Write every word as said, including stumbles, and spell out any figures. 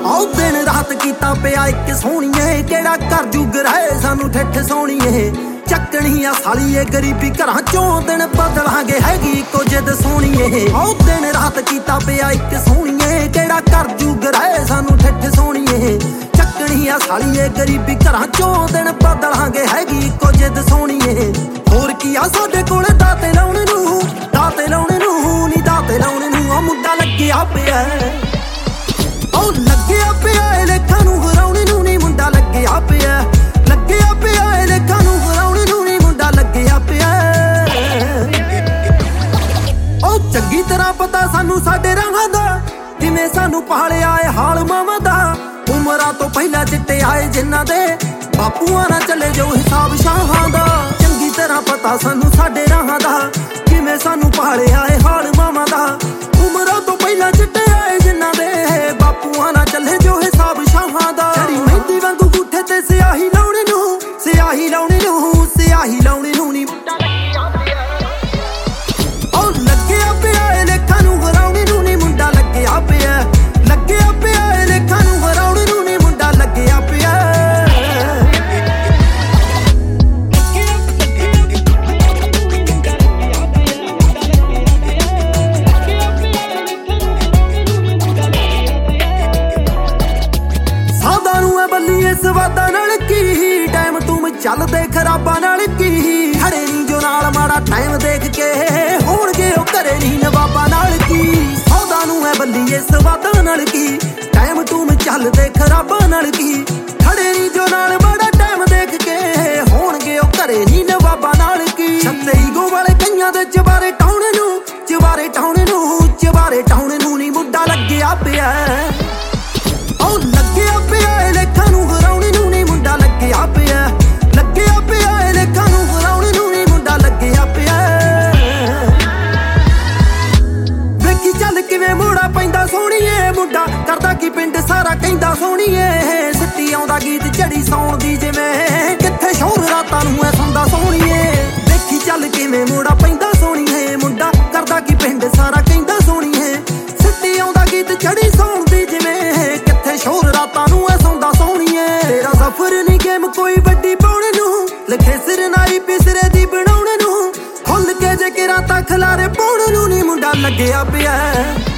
ਆਉ ਦਿਨ ਰਾਤ ਕੀਤਾ ਪਿਆ ਇੱਕ ਸੋਹਣੀਏ, ਕਿਹੜਾ ਕਰ ਜੁਗ ਰਹੇ ਸਾਨੂੰ ਠੱਠ ਸੋਹਣੀਏ। ਚੱਕਣੀ ਆ ਸਾਲੀ ਏ ਗਰੀਬੀ ਘਰਾਂ ਚੋਂ, ਦਿਨ ਬਦਲਾਂਗੇ ਹੈਗੀ ਇੱਕੋ ਜਿੱਦ ਸੋਹਣੀਏ। ਆਉ ਦਿਨ ਰਾਤ ਕੀਤਾ ਪਿਆ ਇੱਕ ਸੋਹਣੀਏ, ਕਿਹੜਾ ਕਰ ਜੁਗ ਰਹੇ ਸਾਨੂੰ ਠੱਠ ਸੋਹਣੀਏ। ਚੱਕਣੀ ਆ ਸਾਲੀ ਏ ਗਰੀਬੀ ਘਰਾਂ ਚੋਂ, ਦਿਨ ਬਦਲਾਂਗੇ ਹੈਗੀ ਇੱਕੋ ਜਿੱਦ ਸੋਹਣੀਏ। ਹੋਰ ਕੀ ਆ ਸਾਡੇ ਕੋਲ ਦਾਤੇ ਲਾਉਣ ਨੂੰ, ਦਾਤੇ ਲਾਉਣ ਨੂੰ ਨੀ ਦਾਤੇ ਲਾਉਣ ਨੂੰ। ਆ ਮੁੰਡਾ ਲੱਗਿਆ ਪਿਆ, ਉਹ ਲੱਗਿਆ ਪਿਆ ਏ ਲੇਖਾਂ ਨੂੰ ਹਰਾਉਣ ਨੂੰ ਨੀ ਮੁੰਡਾ ਲੱਗਿਆ ਪਿਆ। ਲੱਗਿਆ ਪਿਆ ਏ ਲੇਖਾਂ ਨੂੰ ਹਰਾਉਣ ਨੂੰ ਨੀ ਮੁੰਡਾ ਲੱਗਿਆ ਪਿਆ। ਉਹ ਚੰਗੀ ਤਰ੍ਹਾਂ ਪਤਾ ਸਾਨੂੰ ਸਾਡੇ ਰਾਹਾਂ ਦਾ, ਕਿਵੇਂ ਸਾਨੂੰ ਪਾਲਿਆ ਏ ਹਾਲ ਮਾਵਾਂ ਦਾ। ਉਮਰਾਂ ਤੋਂ ਪਹਿਲਾਂ ਚਿੱਟੇ ਆਏ ਜਿਨ੍ਹਾਂ ਦੇ, ਬਾਪੂਆਂ ਨਾਲ ਚੱਲੇ ਜੋ ਹਿਸਾਬ ਸ਼ਾਹਾਂ ਦਾ। ਚੰਗੀ ਤਰ੍ਹਾਂ ਪਤਾ ਸਾਨੂੰ ਸਾਡੇ ਰਾਹਾਂ ਦਾ, ਕਿਵੇਂ ਸਾਨੂੰ ਪਾਲਿਆ ਏ ਹਾਲ ਮਾਵਾਂ ਦਾ। ਉਮਰਾਂ ਤੋਂ ਪਹਿਲਾਂ ਚਿੱਟੇ ਆਏ ਜਿਨ੍ਹਾਂ ਦੇ, ਬਾਪੂਆਂ ਨਾਲ ਚੱਲੇ ਜੋ ਹਿਸਾਬ ਸ਼ਾਹਾਂ ਦਾ। ਜਿਹੜੀ ਮਹਿੰਦੀ ਵਾਂਗੂ ਗੁੱਠੇ ਤੇ ਸਿਆਹੀ ਲਾਉਣ ਨੂੰ, ਸਿਆਹੀ ਲਾਉਣ ਨੂੰ, ਸਿਆਹੀ ਲਾਉਣ ਨੂੰ ਨੀ ਉਹ ਲੱਗਿਆ ਪਿਆ ਏ ਲੇਖਾਂ ਨੂੰ ਹਰਾਉਣ ਨੂੰ ਨੀ ਮੁੰਡਾ ਲੱਗਿਆ ਪਿਆ। ਲੱਗਿਆ ਪਿਆ ਏ ਲੇਖਾਂ ਨੂੰ ਹਰਾਉਣ ਨੂੰ ਨੀ ਮੁੰਡਾ ਲੱਗਿਆ ਪਿਆ। ਸਾਦਾ ਨੂੰ ਐ ਬੱਲੀ ਇਸ ਵਾਦਾ ਨਾਲ ਕੀ, ਟਾਈਮ ਟੂਮ ਚੱਲਦੇ ਖਰਾਬਾਂ ਨਾਲ ਕੀ। ਖੜੇ ਨੀ ਜੋ ਨਾਲ ਮਾੜਾ ਟਾਈਮ ਦੇਖ ਕੇ, ਹੋਣਗੇ ਉਹ ਘਰੇ ਨੀ ਨਵਾਬਾਂ ਨਾਲ ਕੀ। ਸਾਦਾ ਨੂੰ ਐ ਬੱਲੀ ਇਸ ਵਾਦਾ ਨਾਲ ਕੀ, ਟਾਈਮ ਟੂਮ ਚੱਲਦੇ ਖਰਾਬਾਂ ਨਾਲ ਕੀ। ਖੜੇ ਨੀ ਜੋ ਨਾਲ ਮਾੜਾ ਟਾਈਮ ਦੇਖ ਕੇ, ਹੋਣਗੇ ਉਹ ਘਰੇ ਨੀ ਨਵਾਬਾਂ ਨਾਲ ਕੀ। ਛੱਤੇ ਈਗੋ ਵਾਲੇ ਕਈਆਂ ਦੇ ਚਵਾਰੇ ਟਾਉਣ ਨੂੰ, ਚਵਾਰੇ ਟਾਉਣ ਨੂੰ, ਚਵਾਰੇ ਟਾਉਣ ਨੂੰ ਨੀ ਮੁੰਡਾ ਲੱਗਿਆ ਪਿਆ। ਉਹ ਲੱਗਿਆ ਪਿਆ ਏ ਲੇਖਾਂ ਨੂੰ ਹਰਾਉਣ ਨੂੰ ਨੀ ਮੁੰਡਾ ਲੱਗਿਆ ਪਿਆ। ਲੱਗਿਆ ਪਿਆ ਏ ਲੇਖਾਂ ਨੂੰ ਹਰਾਉਣ ਨੂੰ ਨੀ ਮੁੰਡਾ ਲੱਗਿਆ ਪਿਆ। ਵੇਖੀ ਚੱਲ ਕਿਵੇਂ ਮੋੜਾ ਪੈਂਦਾ ਸੋਹਣੀਏ, ਮੁੰਡਾ ਕਰਦਾ ਕੀ ਪਿੰਡ ਸਾਰਾ ਕਹਿੰਦਾ ਸੋਹਣੀਏ। ਸਿੱਟੀ ਆਉਂਦਾ ਗੀਤ ਝੜੀ ਸੌਣ ਦੀ ਜਿਵੇਂ, ਕਿੱਥੇ ਸ਼ੌਰ ਰਾਤਾਂ ਨੂੰ ਐ ਸੌਂਦਾ ਸੋਹਣੀਏ। ਵੇਖੀ ਚੱਲ ਕਿਵੇਂ ਮੋੜਾ ਪੈਂਦਾ ਸੋਹਣੀਏ, ਮੁੰਡਾ ਕਰਦਾ ਕੀ ਪਿੰਡ ਸਾਰਾ ਕਹਿੰਦਾ ਸੋਹਣੀਏ। ਸਿੱਟੀ ਆਉਂਦਾ ਗੀਤ ਝੜੀ ਸੌਣ ਦੀ ਜਿਵੇਂ, ਕਿੱਥੇ ਸ਼ੌਰ ਰਾਤਾਂ ਨੂੰ ਐ ਸੌਂਦਾ ਸੋਹਣੀਏ। ਤੇਰਾ ਸਫਰ ਨੀ ਗੇਮ ਕੋਈ ਵੱਡੀ ਪਾਉਣ ਨੂੰ, ਲਿਖੇ ਸਿਰ ਨਾਈ ਪਿਸਰੇ ਦੀ ਬਣਾਉਣ ਨੂੰ। ਖੁੱਲ ਕੇ ਜੇ ਕਿਰਾਂ ਤਾਂ ਖਲਾਰੇ ਪਾਉਣ ਨੂੰ ਨੀ ਮੁੰਡਾ ਲੱਗਿਆ ਪਿਆ।